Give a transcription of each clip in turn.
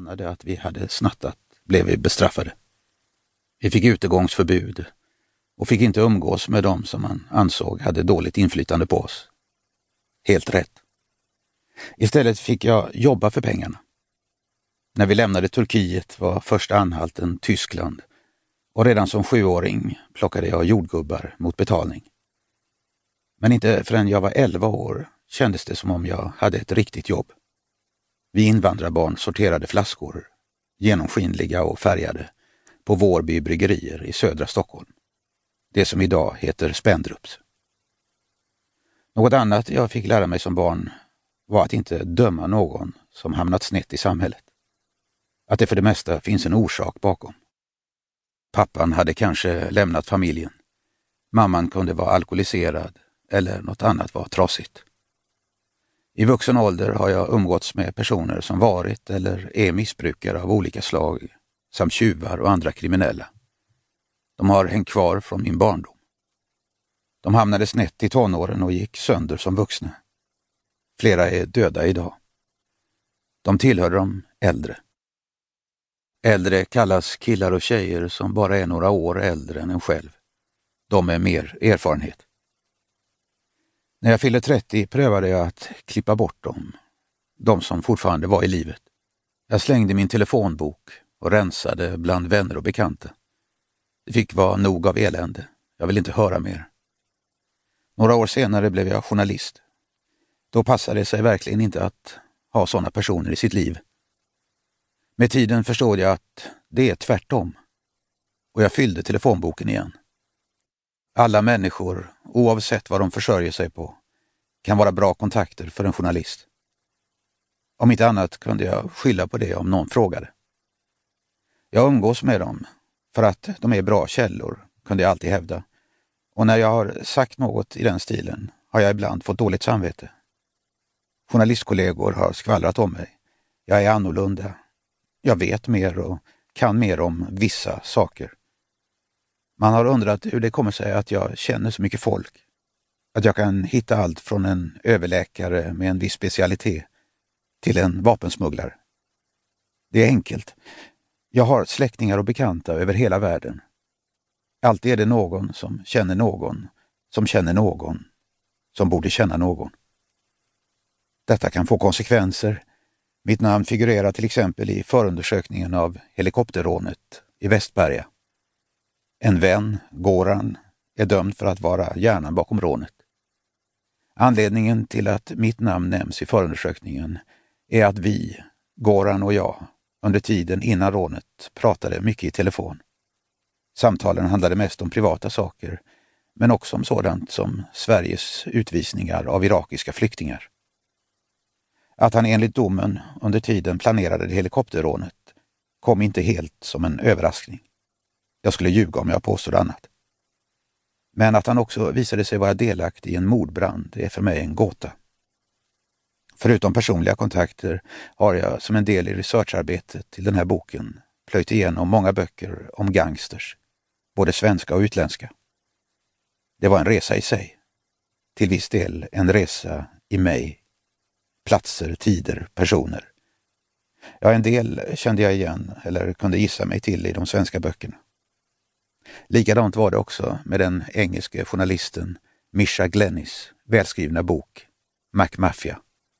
anade att vi hade snattat blev vi bestraffade. Vi fick utegångsförbud och fick inte umgås med dem som man ansåg hade dåligt inflytande på oss. Helt rätt. Istället fick jag jobba för pengarna. När vi lämnade Turkiet var första anhalten Tyskland och redan som 7-åring plockade jag jordgubbar mot betalning. Men inte förrän jag var 11 år kändes det som om jag hade ett riktigt jobb. Vi invandrarbarn sorterade flaskor, genomskinliga och färgade, på Vårby bryggerier i södra Stockholm. Det som idag heter Spendrups. Något annat jag fick lära mig som barn var att inte döma någon som hamnat snett i samhället. Att det för det mesta finns en orsak bakom. Pappan hade kanske lämnat familjen. Mamman kunde vara alkoholiserad eller något annat var trasigt. I vuxen ålder har jag umgåtts med personer som varit eller är missbrukare av olika slag samt tjuvar och andra kriminella. De har hängt kvar från min barndom. De hamnade snett i tonåren och gick sönder som vuxna. Flera är döda idag. De tillhör de äldre. Äldre kallas killar och tjejer som bara är några år äldre än en själv. De är mer erfarenhet. När jag fyllde 30 prövade jag att klippa bort dem. De som fortfarande var i livet. Jag slängde min telefonbok och rensade bland vänner och bekanta. Det fick vara nog av elände. Jag vill inte höra mer. Några år senare blev jag journalist. Då passade det sig verkligen inte att ha sådana personer i sitt liv. Med tiden förstod jag att det är tvärtom. Och jag fyllde telefonboken igen. Alla människor, oavsett vad de försörjer sig på, kan vara bra kontakter för en journalist. Om inte annat kunde jag skylla på det om någon frågade. Jag umgås med dem för att de är bra källor, kunde jag alltid hävda. Och när jag har sagt något i den stilen har jag ibland fått dåligt samvete. Journalistkollegor har skvallrat om mig. Jag är annorlunda. Jag vet mer och kan mer om vissa saker. Man har undrat hur det kommer sig att jag känner så mycket folk. Att jag kan hitta allt från en överläkare med en viss specialitet till en vapensmugglare. Det är enkelt. Jag har släktingar och bekanta över hela världen. Alltid är det någon som känner någon som borde känna någon. Detta kan få konsekvenser. Mitt namn figurerar till exempel i förundersökningen av helikopterrånet i Västberga. En vän, Goran, är dömd för att vara hjärnan bakom rånet. Anledningen till att mitt namn nämns i förundersökningen är att vi, Goran och jag, under tiden innan rånet pratade mycket i telefon. Samtalen handlade mest om privata saker, men också om sådant som Sveriges utvisningar av irakiska flyktingar. Att han enligt domen under tiden planerade det helikopterrånet kom inte helt som en överraskning. Jag skulle ljuga om jag påstod annat. Men att han också visade sig vara delaktig i en mordbrand är för mig en gåta. Förutom personliga kontakter har jag som en del i researcharbetet till den här boken plöjt igenom många böcker om gangsters, både svenska och utländska. Det var en resa i sig. Till viss del en resa i mig. Platser, tider, personer. Ja, en del kände jag igen eller kunde gissa mig till i de svenska böckerna. Likadant var det också med den engelske journalisten Misha Glennis välskrivna bok McMafia.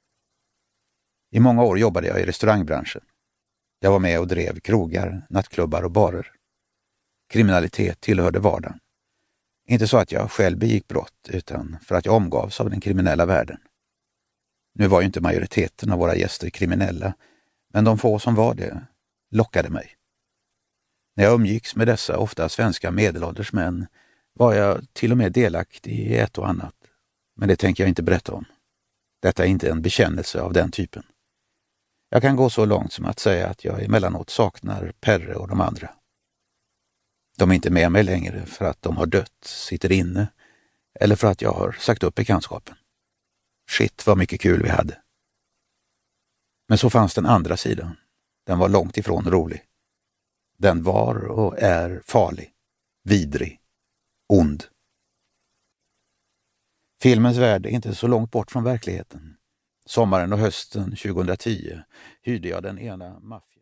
I många år jobbade jag i restaurangbranschen. Jag var med och drev krogar, nattklubbar och barer. Kriminalitet tillhörde vardagen. Inte så att jag själv begick brott utan för att jag omgavs av den kriminella världen. Nu var ju inte majoriteten av våra gäster kriminella, men de få som var det lockade mig. När jag umgicks med dessa ofta svenska medelålders män var jag till och med delaktig i ett och annat, men det tänker jag inte berätta om. Detta är inte en bekännelse av den typen. Jag kan gå så långt som att säga att jag emellanåt saknar Perre och de andra. De är inte med mig längre för att de har dött, sitter inne, eller för att jag har sagt upp bekantskapen. Shit, vad mycket kul vi hade. Men så fanns den andra sidan. Den var långt ifrån rolig. Den var och är farlig, vidrig, ond. Filmens värld är inte så långt bort från verkligheten. Sommaren och hösten 2010 hyrde jag den ena maffian.